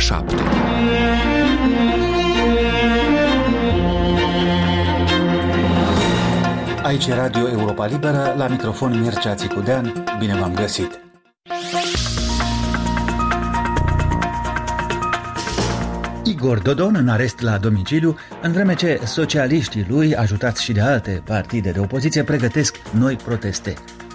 7. Aici e Radio Europa Liberă, la microfon Mircea Țicudean. Bine v-am găsit! Igor Dodon în arest la domiciliu, în vreme ce socialiștii lui, ajutați și de alte partide de opoziție, pregătesc noi proteste.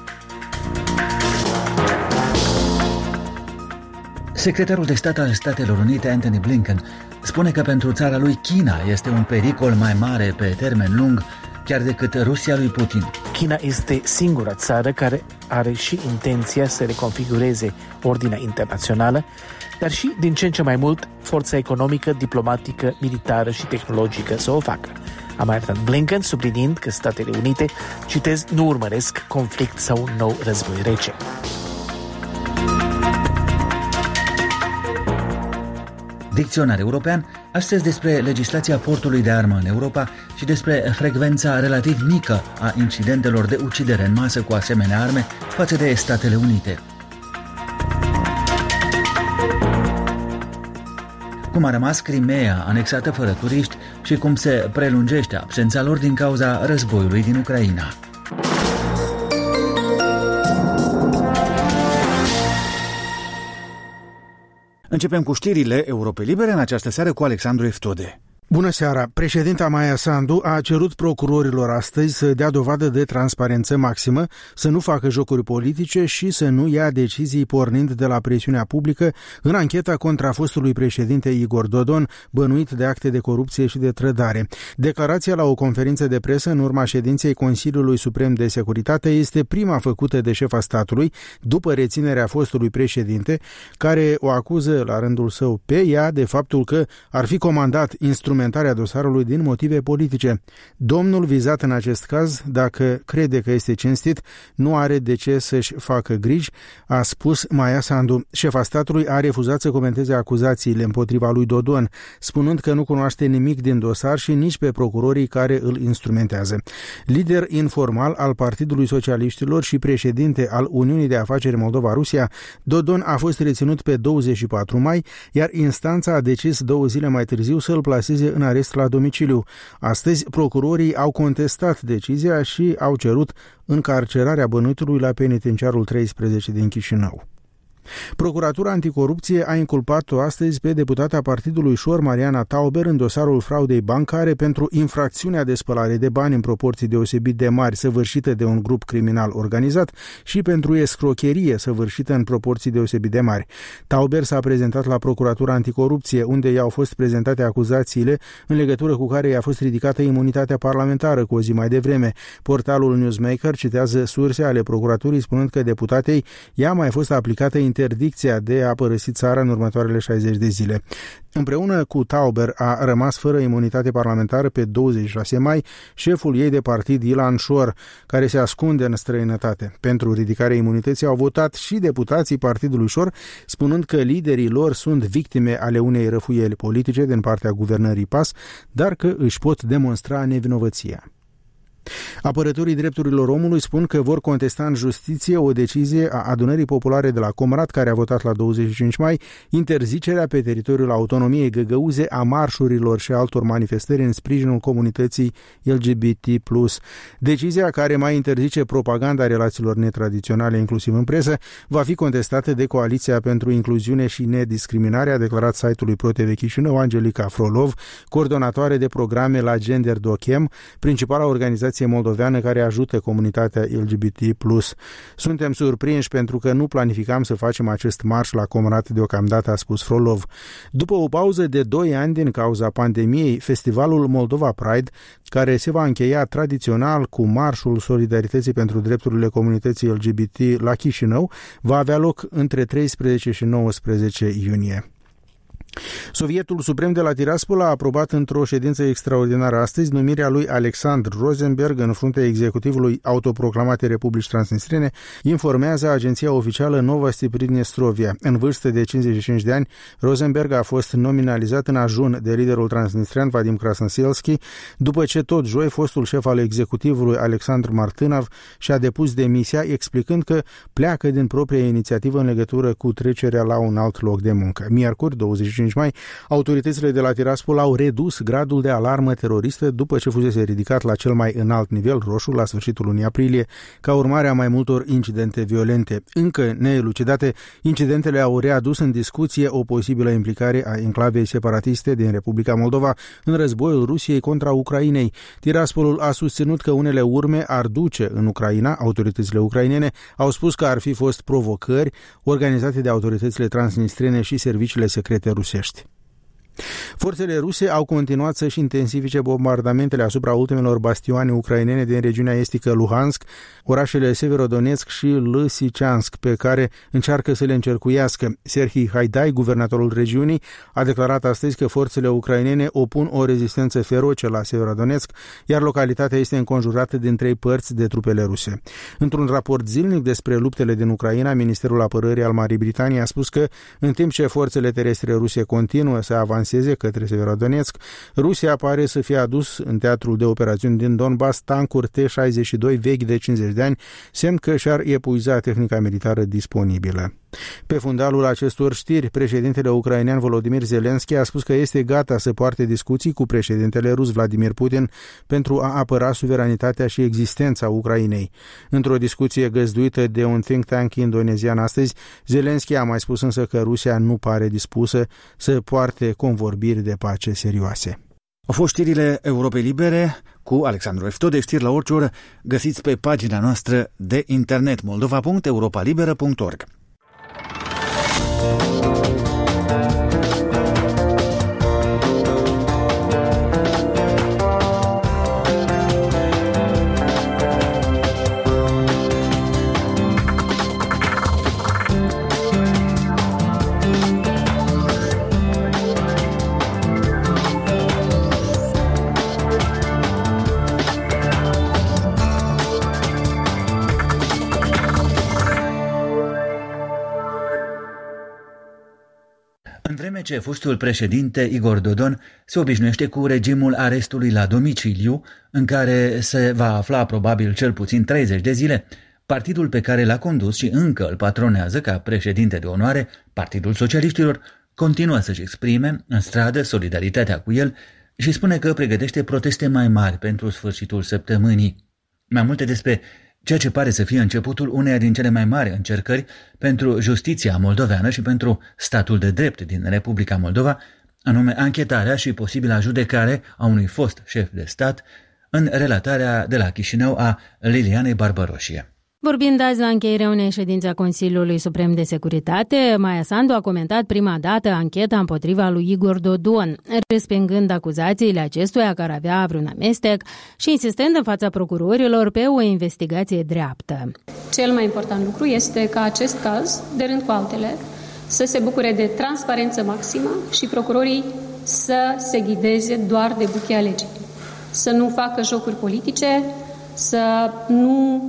Secretarul de stat al Statelor Unite, Antony Blinken, spune că pentru țara lui China este un pericol mai mare pe termen lung chiar decât Rusia lui Putin. China este singura țară care are și intenția să reconfigureze ordinea internațională, dar și, din ce în ce mai mult, forța economică, diplomatică, militară și tehnologică să o facă. A mai arătat Blinken, subliniind că Statele Unite, citez, nu urmăresc conflict sau un nou război rece. Dicționar european, astăzi despre legislația portului de armă în Europa și despre frecvența relativ mică a incidentelor de ucidere în masă cu asemenea arme față de Statele Unite. Cum a rămas Crimea anexată fără turiști și cum se prelungește absența lor din cauza războiului din Ucraina. Începem cu știrile Europei Libere în această seară cu Alexandru Eftode. Bună seara! Președinta Maia Sandu a cerut procurorilor astăzi să dea dovadă de transparență maximă, să nu facă jocuri politice și să nu ia decizii pornind de la presiunea publică în ancheta contra fostului președinte Igor Dodon, bănuit de acte de corupție și de trădare. Declarația la o conferință de presă în urma ședinței Consiliului Suprem de Securitate este prima făcută de șefa statului după reținerea fostului președinte, care o acuză la rândul său pe ea de faptul că ar fi comandat instrumentarea dosarului din motive politice. Domnul vizat în acest caz, dacă crede că este cinstit, nu are de ce să-și facă griji, a spus Maia Sandu. Șefa statului a refuzat să comenteze acuzațiile împotriva lui Dodon, spunând că nu cunoaște nimic din dosar și nici pe procurorii care îl instrumentează. Lider informal al Partidului Socialiștilor și președinte al Uniunii de Afaceri Moldova-Rusia, Dodon a fost reținut pe 24 mai, iar instanța a decis 2 zile mai târziu să-l plaseze în arest la domiciliu. Astăzi, procurorii au contestat decizia și au cerut încarcerarea bănuitului la penitenciarul 13 din Chișinău. Procuratura Anticorupție a inculpat-o astăzi pe deputata Partidului Șor, Mariana Tauber, în dosarul fraudei bancare pentru infracțiunea de spălare de bani în proporții deosebit de mari săvârșită de un grup criminal organizat și pentru escrocherie săvârșită în proporții deosebit de mari. Tauber s-a prezentat la Procuratura Anticorupție, unde i-au fost prezentate acuzațiile în legătură cu care i-a fost ridicată imunitatea parlamentară cu o zi mai devreme. Portalul Newsmaker citează surse ale procuraturii spunând că deputatei i-a mai fost aplicată interdicția de a părăsi țara în următoarele 60 de zile. Împreună cu Tauber a rămas fără imunitate parlamentară pe 26 mai șeful ei de partid, Ilan Șor, care se ascunde în străinătate. Pentru ridicarea imunității au votat și deputații Partidului Șor, spunând că liderii lor sunt victime ale unei răfuieli politice din partea guvernării PAS, dar că își pot demonstra nevinovăția. Apărătorii drepturilor omului spun că vor contesta în justiție o decizie a Adunării Populare de la Comrat, care a votat la 25 mai interzicerea pe teritoriul autonomiei găgăuze a marșurilor și altor manifestări în sprijinul comunității LGBT+. Decizia, care mai interzice propaganda relațiilor netradiționale, inclusiv în presă, va fi contestată de Coaliția pentru Incluziune și Nediscriminare, a declarat site-ului ProTV Chișinău Angelica Frolov, coordonatoare de programe la Gender Dochem, principala organizație moldoveană care ajută comunitatea LGBT+. Suntem surprinși pentru că nu planificam să facem acest marș la Comrat deocamdată, a spus Frolov. După o pauză de 2 ani din cauza pandemiei, festivalul Moldova Pride, care se va încheia tradițional cu marșul Solidarității pentru drepturile comunității LGBT la Chișinău, va avea loc între 13 și 19 iunie. Sovietul Suprem de la Tiraspol a aprobat într-o ședință extraordinară astăzi numirea lui Alexandr Rosenberg în fruntea executivului autoproclamate Republici Transnistrene, informează agenția oficială Novosti Pridnestrovia. În vârstă de 55 de ani, Rosenberg a fost nominalizat în ajun de liderul transnistrian Vadim Krasnoselski, după ce tot joi fostul șef al executivului Alexandr Martynov și-a depus demisia, explicând că pleacă din propria inițiativă în legătură cu trecerea la un alt loc de muncă. Miercuri, 25 25 mai, autoritățile de la Tiraspol au redus gradul de alarmă teroristă după ce fusese ridicat la cel mai înalt nivel roșu la sfârșitul lunii aprilie, ca urmare a mai multor incidente violente. Încă neelucidate, incidentele au readus în discuție o posibilă implicare a enclavei separatiste din Republica Moldova în războiul Rusiei contra Ucrainei. Tiraspolul a susținut că unele urme ar duce în Ucraina. Autoritățile ucrainene au spus că ar fi fost provocări organizate de autoritățile transnistrene și serviciile secrete rusești. Forțele ruse au continuat să-și intensifice bombardamentele asupra ultimelor bastioane ucrainene din regiunea estică Luhansk, orașele Severodonetsk și Lysychansk, pe care încearcă să le încercuiască. Serhii Haidai, guvernatorul regiunii, a declarat astăzi că forțele ucrainene opun o rezistență feroce la Severodonetsk, iar localitatea este înconjurată din 3 părți de trupele ruse. Într-un raport zilnic despre luptele din Ucraina, Ministerul Apărării al Marii Britanii a spus că, în timp ce forțele terestre ruse continuă să avanseze către Severodonetsk, Rusia pare să fie adus în teatrul de operațiuni din Donbass tancuri T-62 vechi de 50 de ani, semn că și-ar epuiza tehnica militară disponibilă. Pe fundalul acestor știri, președintele ucrainean Volodymyr Zelensky a spus că este gata să poarte discuții cu președintele rus Vladimir Putin pentru a apăra suveranitatea și existența Ucrainei. Într-o discuție găzduită de un think tank indonezian astăzi, Zelensky a mai spus însă că Rusia nu pare dispusă să poarte convorbiri de pace serioase. Au fost știrile Europei Libere cu Alexandru Eftode, știri la orice oră, găsiți pe pagina noastră de internet moldova.europalibera.org. În vreme ce fostul președinte Igor Dodon se obișnuiește cu regimul arestului la domiciliu, în care se va afla probabil cel puțin 30 de zile, partidul pe care l-a condus și încă îl patronează ca președinte de onoare, Partidul Socialiștilor, continuă să-și exprime în stradă solidaritatea cu el și spune că pregătește proteste mai mari pentru sfârșitul săptămânii. Mai multe despre ceea ce pare să fie începutul uneia din cele mai mari încercări pentru justiția moldoveană și pentru statul de drept din Republica Moldova, anume anchetarea și posibila judecare a unui fost șef de stat, în relatarea de la Chișinău a Lilianei Barbaroșie. Vorbind azi la încheierea unei ședințe a Consiliului Suprem de Securitate, Maia Sandu a comentat prima dată ancheta împotriva lui Igor Dodon, respingând acuzațiile acestuia că ar avea vreun amestec și insistând în fața procurorilor pe o investigație dreaptă. Cel mai important lucru este ca acest caz, de rând cu altele, să se bucure de transparență maximă și procurorii să se ghideze doar de buchea legii. Să nu facă jocuri politice, să nu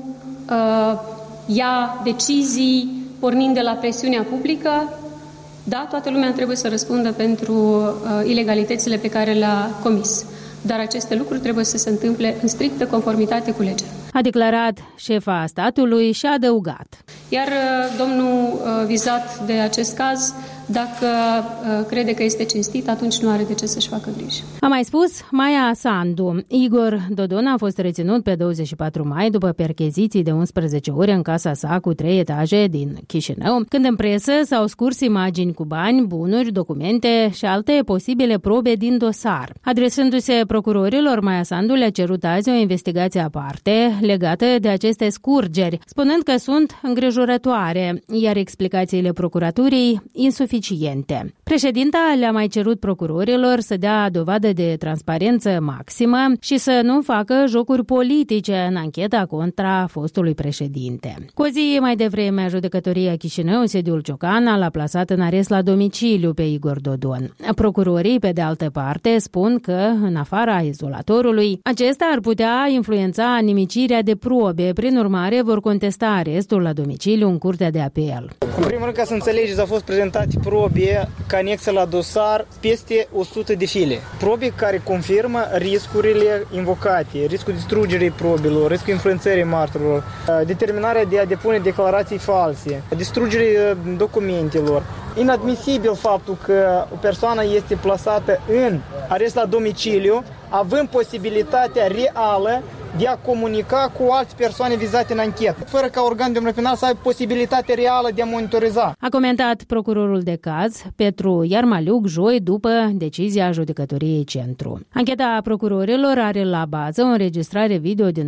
ia decizii pornind de la presiunea publică. Da, toată lumea trebuie să răspundă pentru ilegalitățile pe care le-a comis. Dar aceste lucruri trebuie să se întâmple în strictă conformitate cu legea. A declarat șefa statului și a adăugat. Iar domnul vizat de acest caz, dacă crede că este cinstit, atunci nu are de ce să-și facă griji. A mai spus Maia Sandu. Igor Dodon a fost reținut pe 24 mai după percheziții de 11 ore în casa sa cu 3 etaje din Chișinău, când în presă s-au scurs imagini cu bani, bunuri, documente și alte posibile probe din dosar. Adresându-se procurorilor, Maia Sandu le-a cerut azi o investigație aparte legată de aceste scurgeri, spunând că sunt îngrijorătoare, iar explicațiile procuraturii insuficiente. Președinta le-a mai cerut procurorilor să dea dovadă de transparență maximă și să nu facă jocuri politice în ancheta contra fostului președinte. Cu o zi mai devreme, judecătoria Chișinău, sediul Ciocan, l-a plasat în arest la domiciliu pe Igor Dodon. Procurorii, pe de altă parte, spun că, în afara izolatorului, acesta ar putea influența nimicirea de probe. Prin urmare, vor contesta arestul la domiciliu în Curtea de Apel. În primul rând, ca să înțelegeți, au fost prezentate probe ca anexă la dosar peste 100 de file. Probe care confirmă riscurile invocate, riscul distrugerii probelor, riscul influențării martorilor, determinarea de a depune declarații false, distrugerea documentelor, inadmisibil faptul că o persoană este plasată în arest la domiciliu, având posibilitatea reală de a comunica cu alte persoane vizate în anchetă, fără ca organul de penal să aibă posibilitatea reală de a monitoriza. A comentat procurorul de caz, Petru Iarmaliuc, joi după decizia judecătoriei Centru. Ancheta procurorilor are la bază o înregistrare video din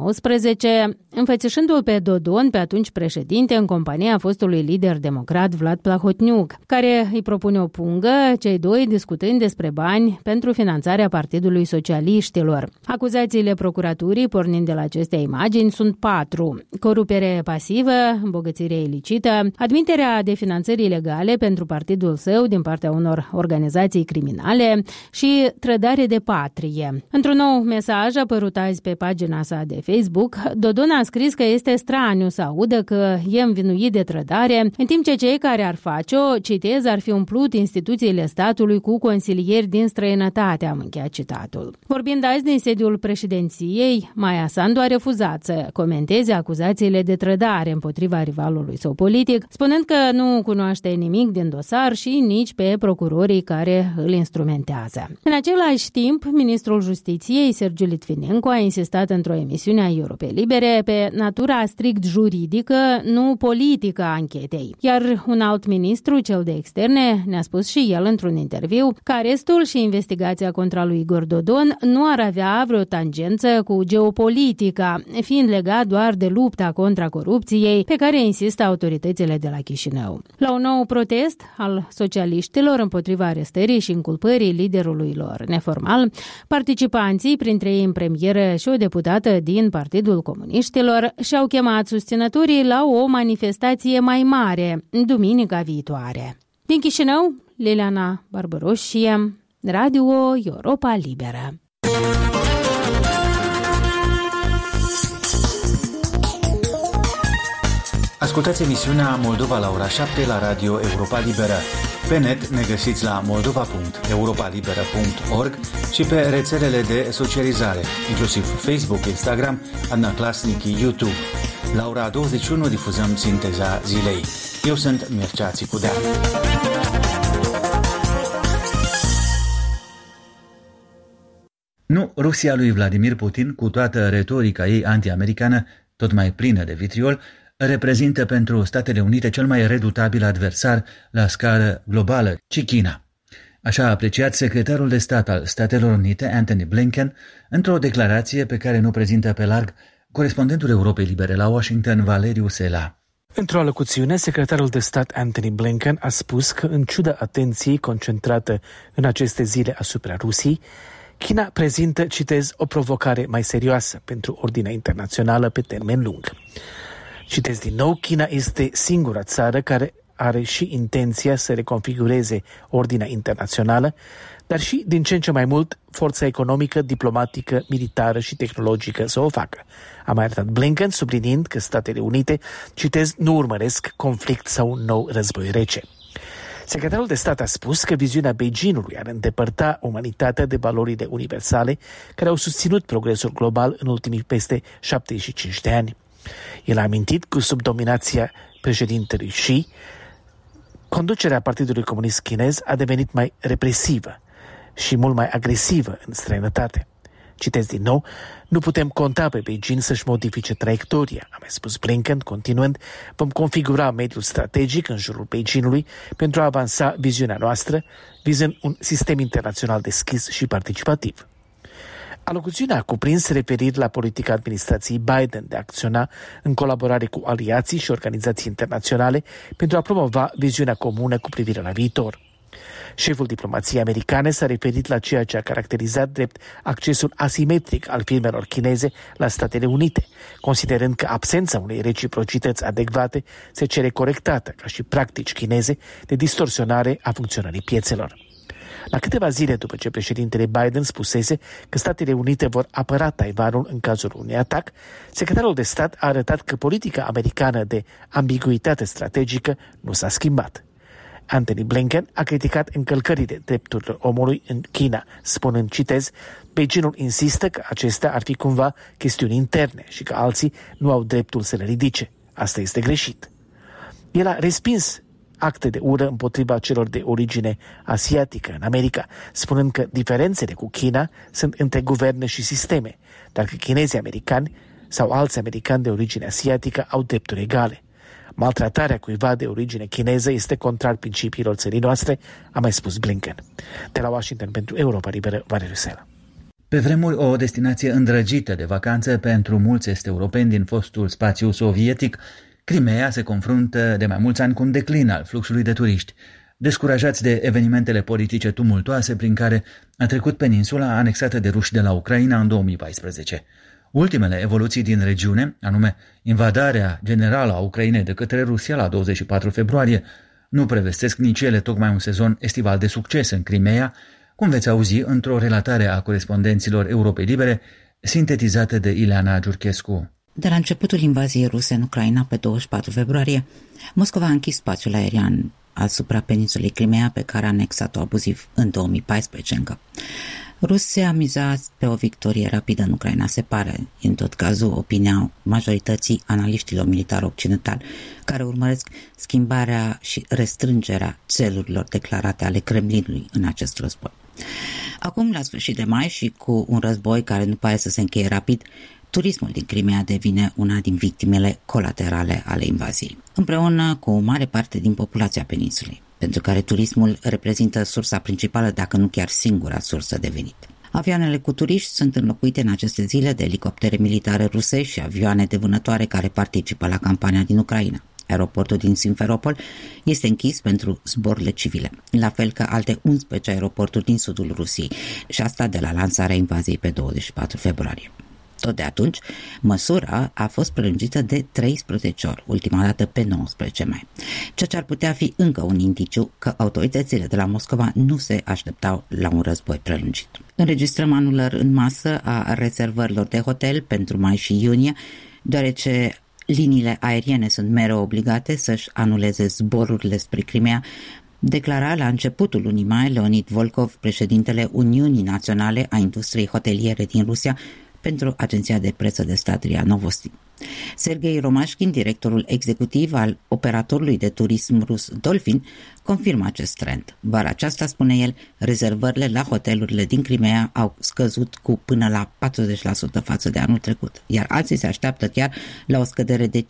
2019, înfățișându-l pe Dodon, pe atunci președinte, în compania fostului lider democrat Vlad Plahotniuc, care îi propune o pungă, cei doi discutând despre bani pentru finanțarea Partidului Socialiștilor. Acuzațiile procuraturii, pornind de la aceste imagini, sunt 4. Corupere pasivă, îmbogățire ilicită, admiterea de finanțări ilegale pentru partidul său din partea unor organizații criminale și trădare de patrie. Într-un nou mesaj apărut azi pe pagina sa de Facebook, Dodon a scris că este straniu să audă că e învinuit de trădare, în timp ce cei care ar face-o, citez, ar fi umplut instituțiile statului cu consilieri din străinătate, am încheiat citatul. Vorbind azi din sediul președinției, Maia Sandu a refuzat să comenteze acuzațiile de trădare împotriva rivalului său politic, spunând că nu cunoaște nimic din dosar și nici pe procurorii care îl instrumentează. În același timp, ministrul Justiției, Sergiu Litvinenko, a insistat într-o emisiune a Europei Libere pe natura strict juridică, nu politică a anchetei. Iar un alt ministru, cel de externe, ne-a spus și el într-un interviu că arestul și investigația contra lui Igor Dodon nu ar avea vreo tangență cu geopolitica, fiind legat doar de lupta contra corupției pe care insistă autoritățile de la Chișinău. La un nou protest al socialiștilor împotriva arestării și inculpării liderului lor neformal, participanții, printre ei în premieră și o deputată din Partidul Comuniștilor, și-au chemat susținătorii la o manifestație mai mare, duminica viitoare. Din Chișinău, Liliana Barbaroșie, Radio Europa Liberă. Ascultați emisiunea Moldova la ora 7 la Radio Europa Liberă. Pe net ne găsiți la moldova.europalibera.org și pe rețelele de socializare, inclusiv Facebook, Instagram, Adnaclasnici, YouTube. La ora 21 difuzăm sinteza zilei. Eu sunt Mircea Țicudean. Nu, Rusia lui Vladimir Putin, cu toată retorica ei anti-americană, tot mai plină de vitriol, reprezintă pentru Statele Unite cel mai redutabil adversar la scară globală, ci China. Așa a apreciat secretarul de stat al Statelor Unite, Antony Blinken, într-o declarație pe care nu prezintă pe larg corespondentul Europei Libere la Washington, Valeriu Sela. Într-o alocuțiune, secretarul de stat Antony Blinken a spus că, în ciuda atenției concentrată în aceste zile asupra Rusiei, China prezintă, citez, o provocare mai serioasă pentru ordinea internațională pe termen lung. Citez din nou, China este singura țară care are și intenția să reconfigureze ordinea internațională, dar și, din ce în ce mai mult, forța economică, diplomatică, militară și tehnologică să o facă. A mai arătat Blinken, subliniind că Statele Unite, citez, nu urmăresc conflict sau un nou război rece. Secretarul de stat a spus că viziunea Beijingului ar îndepărta umanitatea de valorile universale care au susținut progresul global în ultimii peste 75 de ani. El a amintit că sub dominația președintelui Xi, conducerea Partidului Comunist Chinez a devenit mai represivă și mult mai agresivă în străinătate. Citez din nou, nu putem conta pe Beijing să-și modifice traiectoria, a mai spus Blinken, continuând, vom configura mediul strategic în jurul Beijingului pentru a avansa viziunea noastră, vizând un sistem internațional deschis și participativ. Alocuțiunea a cuprins referiri la politica administrației Biden de a acționa în colaborare cu aliații și organizații internaționale pentru a promova viziunea comună cu privire la viitor. Șeful diplomației americane s-a referit la ceea ce a caracterizat drept accesul asimetric al firmelor chineze la Statele Unite, considerând că absența unei reciprocități adecvate se cere corectată ca și practici chineze de distorsionare a funcționării piețelor. La câteva zile după ce președintele Biden spusese că Statele Unite vor apăra Taiwanul în cazul unui atac, secretarul de stat a arătat că politica americană de ambiguitate strategică nu s-a schimbat. Antony Blinken a criticat încălcările drepturilor omului în China, spunând, citez, Beijingul insistă că acestea ar fi cumva chestiuni interne și că alții nu au dreptul să le ridice. Asta este greșit. El a respins acte de ură împotriva celor de origine asiatică în America, spunând că diferențele cu China sunt între guverne și sisteme, dar că chinezii americani sau alți americani de origine asiatică au drepturi egale. Maltratarea cuiva de origine chineză este contrar principiilor țării noastre, a mai spus Blinken. De la Washington pentru Europa Liberă, Valeriu Sela. Pe vremuri, o destinație îndrăgită de vacanță pentru mulți est europeni din fostul spațiu sovietic, Crimeea se confruntă de mai mulți ani cu un declin al fluxului de turiști, descurajați de evenimentele politice tumultoase prin care a trecut peninsula anexată de ruși de la Ucraina în 2014. Ultimele evoluții din regiune, anume invadarea generală a Ucrainei de către Rusia la 24 februarie, nu prevestesc nici ele tocmai un sezon estival de succes în Crimeea, cum veți auzi într-o relatare a corespondenților Europei Libere, sintetizată de Ileana Giurchescu. De la începutul invaziei ruse în Ucraina pe 24 februarie, Moscova a închis spațiul aerian asupra peninsulei Crimeea, pe care a anexat-o abuziv în 2014 încă. Rusia a mizat pe o victorie rapidă în Ucraina, se pare, în tot cazul, opinia majorității analiștilor militari occidentali, care urmăresc schimbarea și restrângerea țelurilor declarate ale Kremlinului în acest război. Acum, la sfârșit de mai și cu un război care nu pare să se încheie rapid, turismul din Crimeea devine una din victimele colaterale ale invaziei, împreună cu o mare parte din populația peninsulei, pentru care turismul reprezintă sursa principală, dacă nu chiar singura sursă de venit. Avioanele cu turiști sunt înlocuite în aceste zile de elicoptere militare rusești și avioane de vânătoare care participă la campania din Ucraina. Aeroportul din Simferopol este închis pentru zborurile civile, la fel ca alte 11 aeroporturi din sudul Rusiei, și asta de la lansarea invaziei pe 24 februarie. Tot de atunci, măsura a fost prelungită de 13 ori, ultima dată pe 19 mai, ceea ce ar putea fi încă un indiciu că autoritățile de la Moscova nu se așteptau la un război prelungit. Înregistrăm anulări în masă a rezervărilor de hotel pentru mai și iunie, deoarece liniile aeriene sunt mereu obligate să-și anuleze zborurile spre Crimeea, declara la începutul lunii mai Leonid Volkov, președintele Uniunii Naționale a Industriei Hoteliere din Rusia, pentru agenția de presă de stat RIA Novosti. Sergei Romashkin, directorul executiv al operatorului de turism rus Dolphin, confirmă acest trend. Vara aceasta, spune el, rezervările la hotelurile din Crimeea au scăzut cu până la 40% față de anul trecut, iar alții se așteaptă chiar la o scădere de 50%,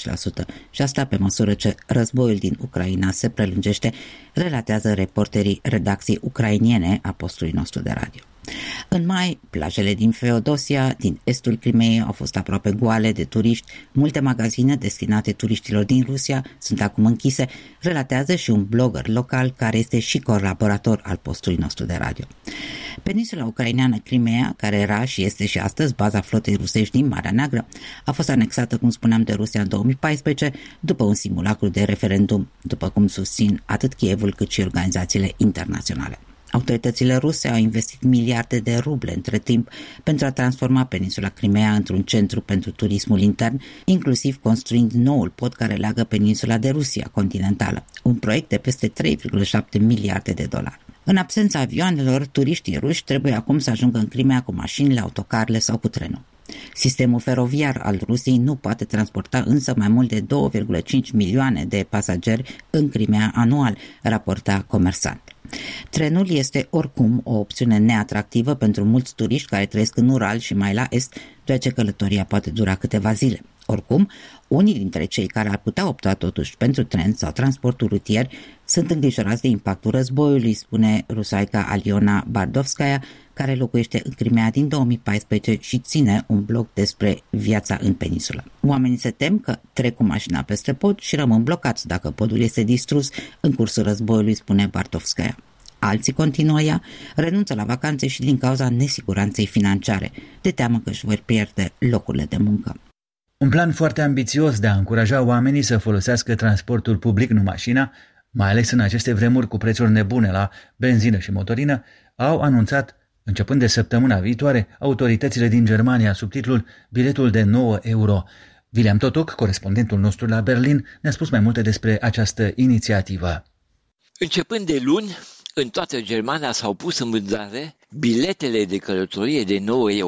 și asta pe măsură ce războiul din Ucraina se prelungește, relatează reporterii redacției ucrainiene a postului nostru de radio. În mai, plajele din Feodosia, din estul Crimeei, au fost aproape goale de turiști. Multe magazine destinate turiștilor din Rusia sunt acum închise, relatează și un blogger local care este și colaborator al postului nostru de radio. Peninsula ucraineană Crimeea, care era și este și astăzi baza flotei rusești din Marea Neagră, a fost anexată, cum spuneam, de Rusia în 2014, după un simulacru de referendum, după cum susțin atât Kievul cât și organizațiile internaționale. Autoritățile ruse au investit miliarde de ruble între timp pentru a transforma peninsula Crimeea într-un centru pentru turismul intern, inclusiv construind noul pod care leagă peninsula de Rusia continentală, un proiect de peste 3,7 miliarde de dolari. În absența avioanelor, turiștii ruși trebuie acum să ajungă în Crimeea cu mașinile, autocarele sau cu trenul. Sistemul feroviar al Rusiei nu poate transporta însă mai mult de 2,5 milioane de pasageri în Crimeea anual, raporta Comersant. Trenul este oricum o opțiune neatractivă pentru mulți turiști care trăiesc în Ural și mai la est, deoarece călătoria poate dura câteva zile. Oricum, unii dintre cei care ar putea opta totuși pentru tren sau transportul rutier sunt îngrijorați de impactul războiului, spune rusaica Aliona Bardovskaya, care locuiește în Crimeea din 2014 și ține un blog despre viața în peninsulă. Oamenii se tem că trec cu mașina peste pod și rămân blocați dacă podul este distrus în cursul războiului, spune Bardovskaya. Alții, continuă ea, renunță la vacanțe și din cauza nesiguranței financiare, de teamă că își vor pierde locurile de muncă. Un plan foarte ambițios de a încuraja oamenii să folosească transportul public, nu mașina, mai ales în aceste vremuri cu prețuri nebune la benzină și motorină, au anunțat, începând de săptămâna viitoare, autoritățile din Germania sub titlul Biletul de 9 euro. William Totoc, corespondentul nostru la Berlin, ne-a spus mai multe despre această inițiativă. Începând de luni, în toată Germania s-au pus în vânzare biletele de călătorie de 9 euro.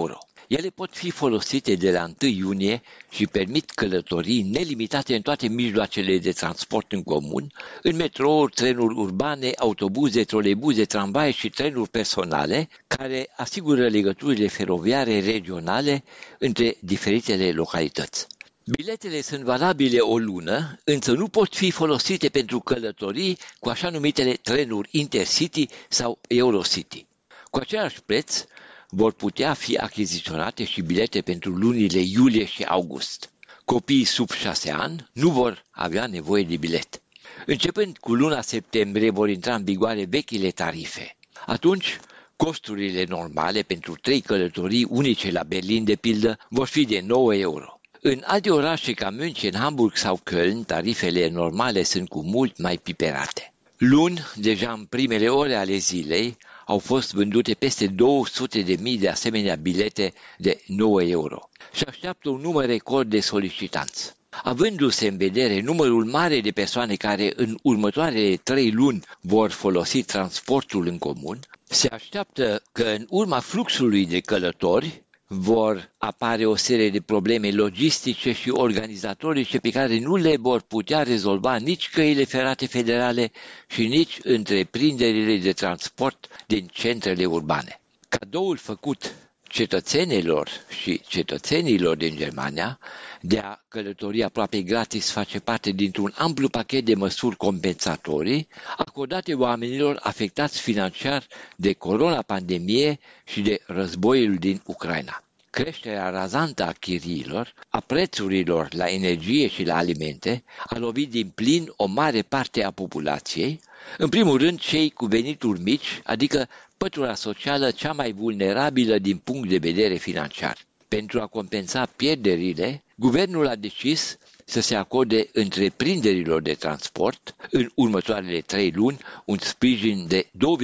Ele pot fi folosite de la 1 iunie și permit călătorii nelimitate în toate mijloacele de transport în comun, în metrouri, trenuri urbane, autobuze, troleibuze, tramvaie și trenuri personale, care asigură legăturile feroviare regionale între diferitele localități. Biletele sunt valabile o lună, însă nu pot fi folosite pentru călătorii cu așa numitele trenuri Intercity sau Eurocity. Cu același preț, vor putea fi achiziționate și bilete pentru lunile iulie și august. Copiii sub 6 ani nu vor avea nevoie de bilet. Începând cu luna septembrie vor intra în vigoare vechile tarife. Atunci, costurile normale pentru 3 călătorii unice la Berlin, de pildă, vor fi de 9 euro. În alte orașe ca München, Hamburg sau Köln, tarifele normale sunt cu mult mai piperate. Luni, deja în primele ore ale zilei, au fost vândute peste 200.000 de asemenea bilete de 9 euro și așteaptă un număr record de solicitanți. Avându-se în vedere numărul mare de persoane care în următoarele 3 luni vor folosi transportul în comun, se așteaptă că în urma fluxului de călători vor apare o serie de probleme logistice și organizatorice pe care nu le vor putea rezolva nici căile ferate federale și nici întreprinderile de transport din centrele urbane. Cadoul făcut cetățenilor și cetățenilor din Germania de a călători aproape gratis face parte dintr-un amplu pachet de măsuri compensatorii acordate oamenilor afectați financiar de corona-pandemie și de războiul din Ucraina. Creșterea razantă a chiriilor, a prețurilor la energie și la alimente, a lovit din plin o mare parte a populației, în primul rând cei cu venituri mici, adică pătura socială cea mai vulnerabilă din punct de vedere financiar. Pentru a compensa pierderile, guvernul a decis să se acorde întreprinderilor de transport în următoarele 3 luni un sprijin de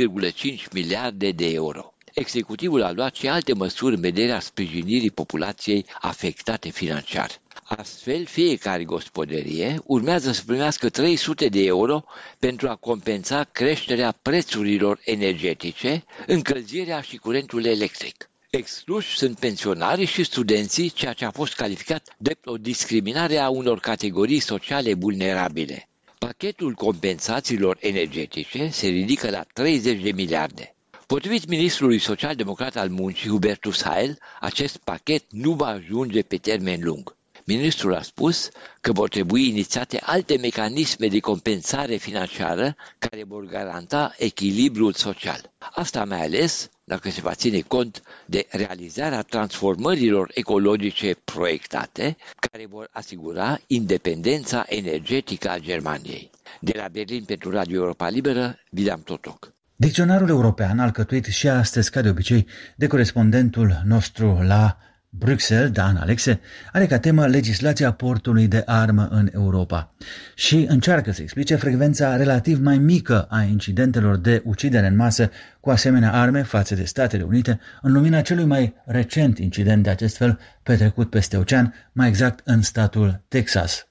2,5 miliarde de euro. Executivul a luat și alte măsuri în vederea sprijinirii populației afectate financiar. Astfel, fiecare gospodărie urmează să primească 300 de euro pentru a compensa creșterea prețurilor energetice, încălzirea și curentul electric. Excluși sunt pensionarii și studenții, ceea ce a fost calificat drept o discriminare a unor categorii sociale vulnerabile. Pachetul compensațiilor energetice se ridică la 30 de miliarde. Potrivit ministrului social-democrat al muncii, Hubertus Heil, acest pachet nu va ajunge pe termen lung. Ministrul a spus că vor trebui inițiate alte mecanisme de compensare financiară care vor garanta echilibrul social. Asta mai ales dacă se va ține cont de realizarea transformărilor ecologice proiectate care vor asigura independența energetică a Germaniei. De la Berlin pentru Radio Europa Liberă, William Totoc. Dicționarul european, alcătuit și astăzi, ca de obicei, de corespondentul nostru la Bruxelles, Dan Alexe, are ca temă legislația portului de armă în Europa și încearcă să explice frecvența relativ mai mică a incidentelor de ucidere în masă cu asemenea arme față de Statele Unite, în lumina celui mai recent incident de acest fel petrecut peste ocean, mai exact în statul Texas.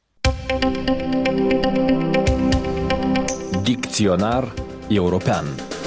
Dicționar european.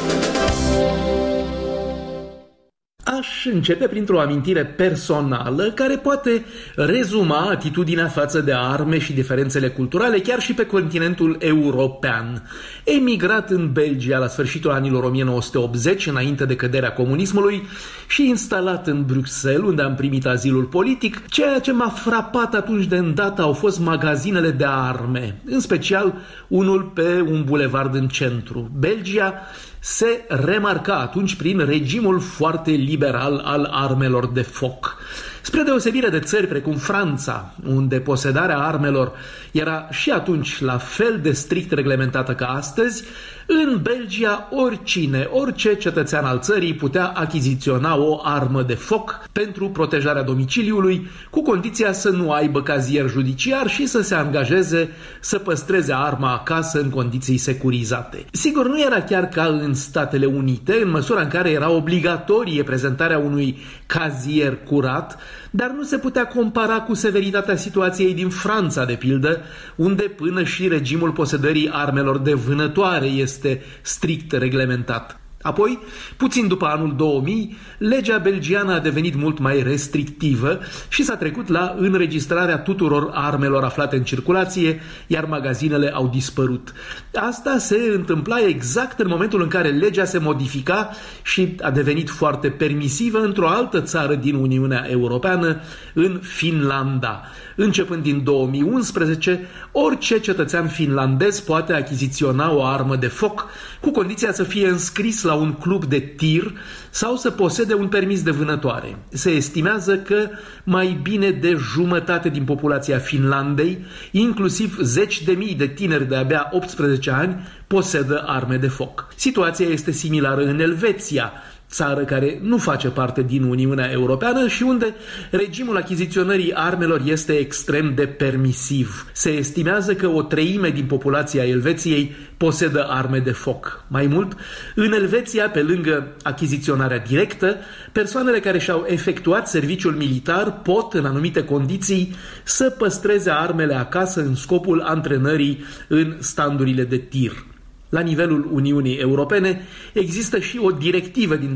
Aș începe printr-o amintire personală care poate rezuma atitudinea față de arme și diferențele culturale chiar și pe continentul european. Emigrat în Belgia la sfârșitul anilor 1980, înainte de căderea comunismului, și instalat în Bruxelles, unde am primit azilul politic, ceea ce m-a frapat atunci de îndată au fost magazinele de arme, în special unul pe un bulevard în centru. Belgia se remarca atunci prin regimul foarte liberal al armelor de foc. Spre deosebire de țări precum Franța, unde posedarea armelor era și atunci la fel de strict reglementată ca astăzi, în Belgia orice cetățean al țării putea achiziționa o armă de foc pentru protejarea domiciliului, cu condiția să nu aibă cazier judiciar și să se angajeze să păstreze arma acasă în condiții securizate. Sigur, nu era chiar ca în Statele Unite, în măsura în care era obligatorie prezentarea unui cazier curat, dar nu se putea compara cu severitatea situației din Franța, de pildă, unde până și regimul posedării armelor de vânătoare este strict reglementat. Apoi, puțin după anul 2000, legea belgiană a devenit mult mai restrictivă și s-a trecut la înregistrarea tuturor armelor aflate în circulație, iar magazinele au dispărut. Asta se întâmpla exact în momentul în care legea se modifica și a devenit foarte permisivă într-o altă țară din Uniunea Europeană, în Finlanda. Începând din 2011, orice cetățean finlandez poate achiziționa o armă de foc, cu condiția să fie înscris la un club de tir sau să posede un permis de vânătoare. Se estimează că mai bine de jumătate din populația Finlandei, inclusiv 10.000 de tineri de abia 18 ani, posedă arme de foc. Situația este similară în Elveția, țară care nu face parte din Uniunea Europeană și unde regimul achiziționării armelor este extrem de permisiv. Se estimează că o treime din populația Elveției posedă arme de foc. Mai mult, în Elveția, pe lângă achiziționarea directă, persoanele care și-au efectuat serviciul militar pot, în anumite condiții, să păstreze armele acasă în scopul antrenării în standurile de tir. La nivelul Uniunii Europene există și o directivă din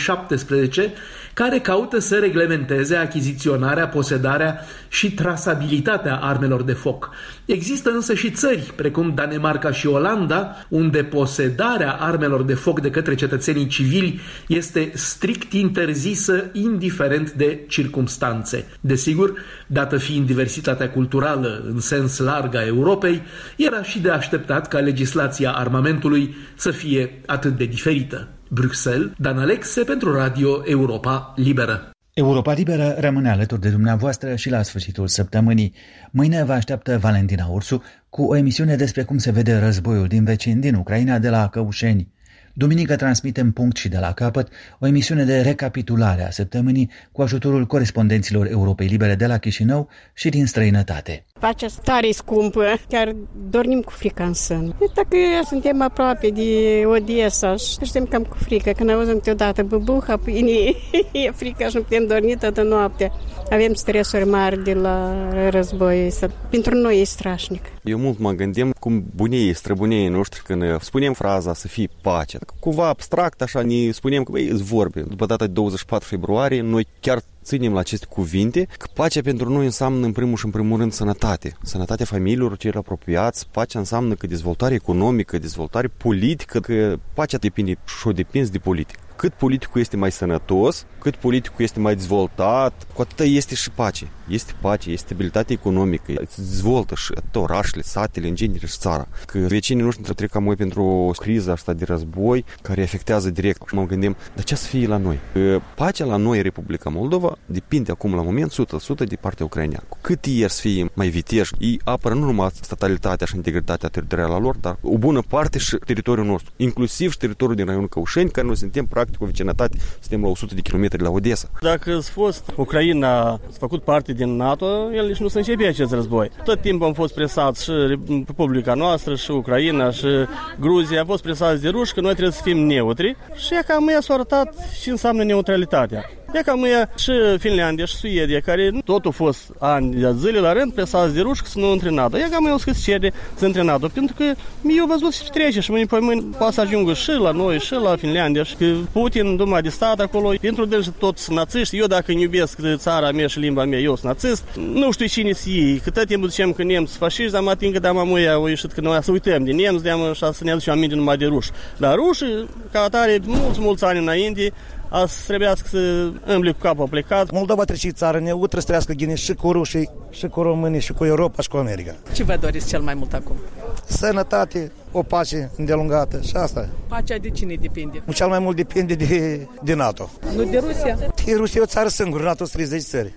2017 care caută să reglementeze achiziționarea, posedarea și trasabilitatea armelor de foc. Există însă și țări, precum Danemarca și Olanda, unde posedarea armelor de foc de către cetățenii civili este strict interzisă, indiferent de circumstanțe. Desigur, dată fiind diversitatea culturală în sens larg a Europei, era și de așteptat ca legislația armamentului să fie atât de diferită. Bruxelles, Dan Alexe pentru Radio Europa Liberă. Europa Liberă rămâne alături de dumneavoastră și la sfârșitul săptămânii. Mâine vă așteaptă Valentina Ursu cu o emisiune despre cum se vede războiul din vecini din Ucraina de la Căușeni. Duminică transmitem Punct și de la capăt, o emisiune de recapitulare a săptămânii cu ajutorul corespondenților Europei Libere de la Chișinău și din străinătate. Pacea tare scumpă, chiar dormim cu frica în sân. Dacă suntem aproape de Odessa și suntem cam cu frică, când auzim câteodată băbuha, pâine, e frică și nu putem dormi toată noaptea. Avem stresuri mari de la război. Pentru noi e strașnic. Eu mult mă gândim cum bunii, străbunii noștri, când spunem fraza să fie pace. Cumva abstract, așa, ne spunem că îți vorbe. După data de 24 februarie, noi chiar ținem la aceste cuvinte, că pacea pentru noi înseamnă în primul și în primul rând sănătate. Sănătatea familiilor celor apropiați, pacea înseamnă că dezvoltare economică, dezvoltare politică, că pacea depinde și o depinde de politică. Cât politicul este mai sănătos, cât politicul este mai dezvoltat, cu atât este și pace. Este pace, este stabilitate economică, se dezvoltă și orașele, satele, în genere și țara. Că vecinii noștri trec cam pentru o criză asta de război care afectează direct. Și mă gândim, dar ce să fie la noi? Că pacea la noi, Republica Moldova, depinde acum la moment 100% de partea ucraineană. Cât ei să fie mai viteji, ei apără nu numai statalitatea și integritatea teritorială a lor, dar o bună parte și teritoriul nostru, inclusiv și teritoriul din raionul Căușeni, care noi suntem practic o vecinătate, suntem la 100 de kilometri la Odessa. Dacă s-a fost Ucraina, s-a făcut parte din NATO, el nici nu se începe acest război. Tot timpul am fost presați și Republica noastră, și Ucraina, și Gruzia, a fost presați de ruși că noi trebuie să fim neutri și cam ea s-a arătat ce înseamnă neutralitatea. E cam ea și Finlandia și Suedia, care tot au fost ani de zile la rând presați de ruși că să nu intre în NATO. E cam eu să cere să intre în NATO, pentru că eu văzut și trece și mâine poate să ajungă și la noi, și la Finlandia, și că Putin, Duma de stat acolo, pentru dânsi toți națiști. Eu dacă îmi iubesc țara mea și limba mea, eu sunt națist. Nu știu cine să iei, că tot timpul zicem că nemți fasciști, dar mă ating că de-am amuia au ieșit că noi să uităm de nemți, de-am și să ne aducem aminte numai de ruși. Dar rușii, ca atare, mulți ani înainte, azi trebuiască să îmbli cu capul plecat. Moldova trece țară neutră, să trăiască gine și cu rușii, și cu românii, și cu Europa, și cu America. Ce vă doriți cel mai mult acum? Sănătate, o pace îndelungată și asta. Pacea de cine depinde? Cel mai mult depinde de NATO. Nu de Rusia? Rusia e o țară singură, NATO 30 țări.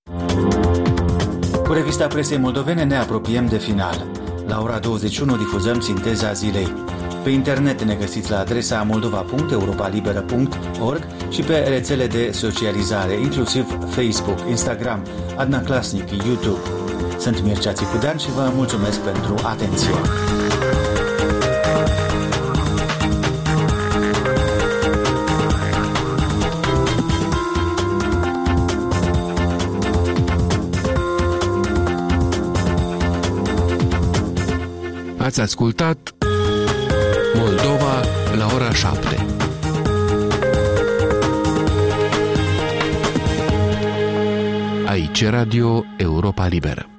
Cu revista presei moldovene ne apropiem de final. La ora 21 difuzăm sinteza zilei. Pe internet ne găsiți la adresa moldova.europalibera.org și pe rețele de socializare, inclusiv Facebook, Instagram, Adna Klasnic, YouTube. Sunt Mircea Țicudean și vă mulțumesc pentru atenție. Ați ascultat Moldova la ora 7. Aici Radio Europa Liberă.